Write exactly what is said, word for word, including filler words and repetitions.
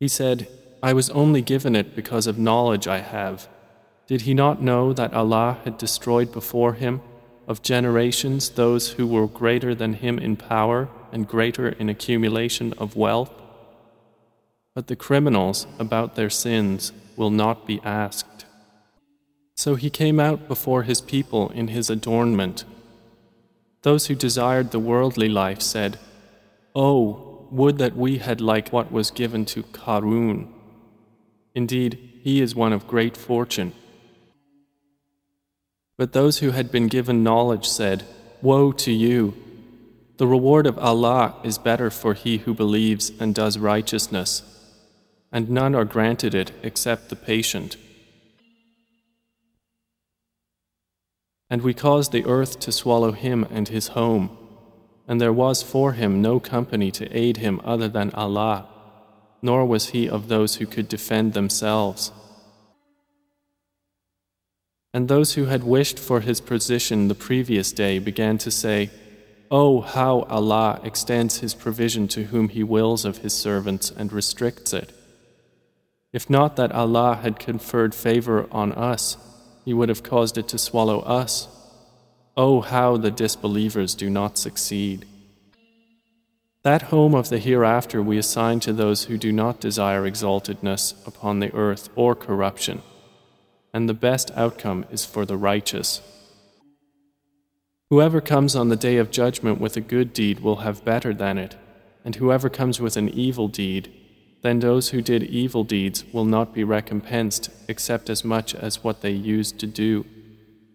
He said, I was only given it because of knowledge I have. Did he not know that Allah had destroyed before him of generations those who were greater than him in power and greater in accumulation of wealth? But the criminals about their sins will not be asked. So he came out before his people in his adornment. Those who desired the worldly life said, Oh, would that we had like what was given to Qarun. Indeed, he is one of great fortune. But those who had been given knowledge said, Woe to you! The reward of Allah is better for he who believes and does righteousness, and none are granted it except the patient. And we caused the earth to swallow him and his home, and there was for him no company to aid him other than Allah, nor was he of those who could defend themselves. And those who had wished for his position the previous day began to say, Oh, how Allah extends his provision to whom he wills of his servants and restricts it. If not that Allah had conferred favor on us, he would have caused it to swallow us. Oh, how the disbelievers do not succeed. That home of the hereafter we assign to those who do not desire exaltedness upon the earth or corruption, and the best outcome is for the righteous. Whoever comes on the day of judgment with a good deed will have better than it, and whoever comes with an evil deed, then those who did evil deeds will not be recompensed except as much as what they used to do.